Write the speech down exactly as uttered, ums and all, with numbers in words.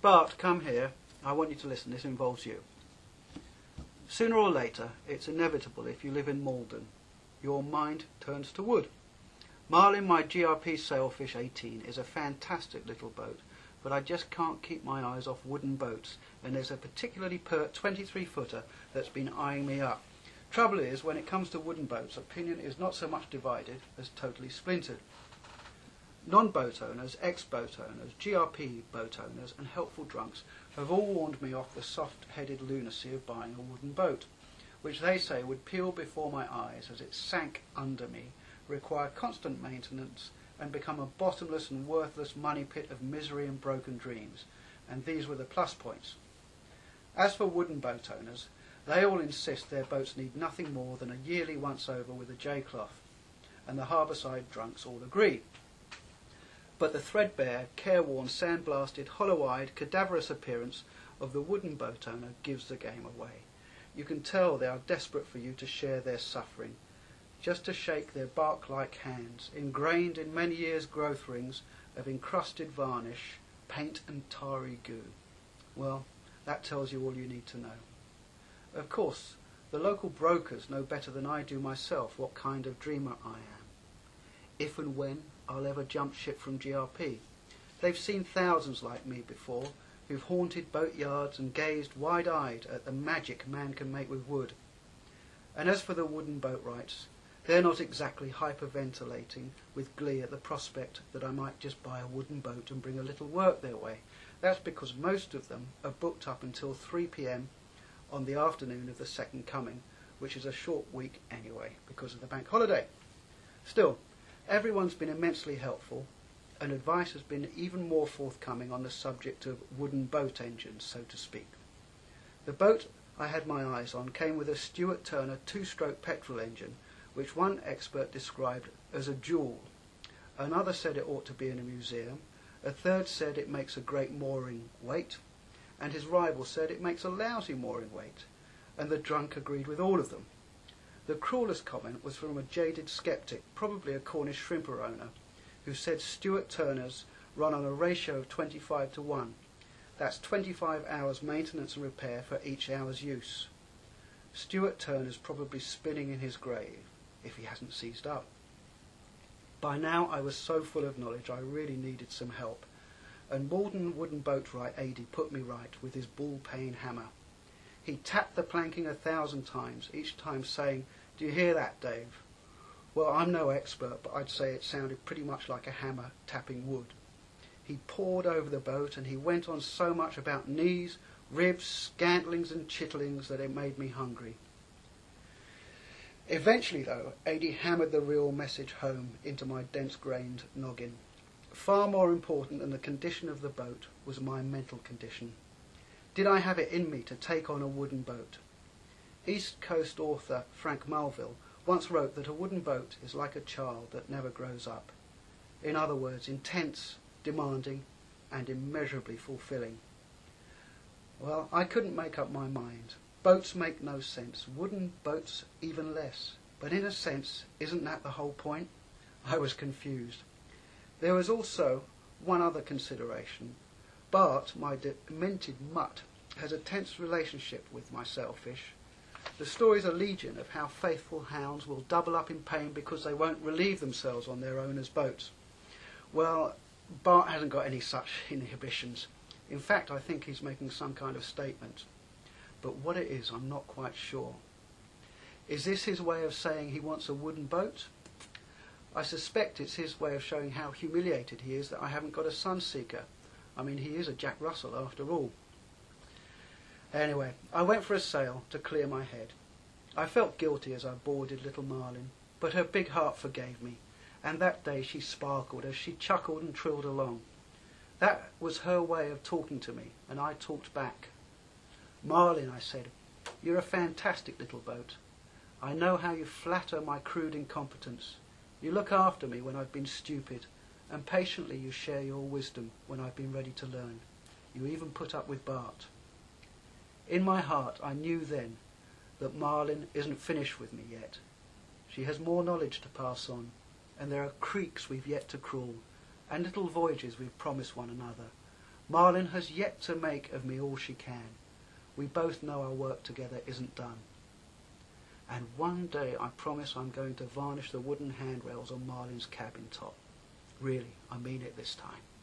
Bart, come here. I want you to listen. This involves you. Sooner or later, it's inevitable if you live in Malden. Your mind turns to wood. Marlin, my G R P Sailfish eighteen, is a fantastic little boat, but I just can't keep my eyes off wooden boats, and there's a particularly pert twenty-three footer that's been eyeing me up. Trouble is, when it comes to wooden boats, opinion is not so much divided as totally splintered. Non-boat owners, ex-boat owners, G R P boat owners and helpful drunks have all warned me off the soft-headed lunacy of buying a wooden boat, which they say would peel before my eyes as it sank under me, require constant maintenance and become a bottomless and worthless money pit of misery and broken dreams, and these were the plus points. As for wooden boat owners, they all insist their boats need nothing more than a yearly once-over with a J-cloth, and the harbourside drunks all agree. But the threadbare, careworn, sandblasted, hollow-eyed, cadaverous appearance of the wooden boat owner gives the game away. You can tell they are desperate for you to share their suffering, just to shake their bark-like hands, ingrained in many years' growth rings of encrusted varnish, paint and tarry goo. Well, that tells you all you need to know. Of course, the local brokers know better than I do myself what kind of dreamer I am. If and when I'll ever jump ship from G R P. They've seen thousands like me before, who've haunted boatyards and gazed wide-eyed at the magic man can make with wood. And as for the wooden boatwrights, they're not exactly hyperventilating with glee at the prospect that I might just buy a wooden boat and bring a little work their way. That's because most of them are booked up until three p m on the afternoon of the second coming, which is a short week anyway because of the bank holiday. Still, everyone's been immensely helpful, and advice has been even more forthcoming on the subject of wooden boat engines, so to speak. The boat I had my eyes on came with a Stuart Turner two-stroke petrol engine, which one expert described as a jewel. Another said it ought to be in a museum. A third said it makes a great mooring weight, and his rival said it makes a lousy mooring weight, and the drunk agreed with all of them. The cruelest comment was from a jaded sceptic, probably a Cornish shrimper owner, who said Stuart Turners run on a ratio of twenty-five to one. That's twenty-five hours maintenance and repair for each hour's use. Stuart Turner's probably spinning in his grave, if he hasn't seized up. By now I was so full of knowledge I really needed some help, and Malden wooden boatwright Ady put me right with his ball-peen hammer. He tapped the planking a thousand times, each time saying, "Do you hear that, Dave?" Well, I'm no expert, but I'd say it sounded pretty much like a hammer tapping wood. He pored over the boat, and he went on so much about knees, ribs, scantlings and chitterlings that it made me hungry. Eventually, though, Ady hammered the real message home into my dense-grained noggin. Far more important than the condition of the boat was my mental condition. Did I have it in me to take on a wooden boat? East Coast author Frank Melville once wrote that a wooden boat is like a child that never grows up. In other words, intense, demanding, and immeasurably fulfilling. Well, I couldn't make up my mind. Boats make no sense, wooden boats even less. But in a sense, isn't that the whole point? I was confused. There was also one other consideration. Bart, my demented mutt, has a tense relationship with my sailfish. The stories are legion of how faithful hounds will double up in pain because they won't relieve themselves on their owner's boats. Well, Bart hasn't got any such inhibitions. In fact, I think he's making some kind of statement. But what it is, I'm not quite sure. Is this his way of saying he wants a wooden boat? I suspect it's his way of showing how humiliated he is that I haven't got a Sunseeker. I mean, he is a Jack Russell after all. Anyway, I went for a sail to clear my head. I felt guilty as I boarded little Marlin, but her big heart forgave me, and that day she sparkled as she chuckled and trilled along. That was her way of talking to me, and I talked back. "Marlin," I said, "you're a fantastic little boat. I know how you flatter my crude incompetence. You look after me when I've been stupid, and patiently you share your wisdom when I've been ready to learn. You even put up with Bart." In my heart I knew then that Marlin isn't finished with me yet. She has more knowledge to pass on, and there are creeks we've yet to crawl, and little voyages we've promised one another. Marlin has yet to make of me all she can. We both know our work together isn't done. And one day I promise I'm going to varnish the wooden handrails on Marlin's cabin top. Really, I mean it this time.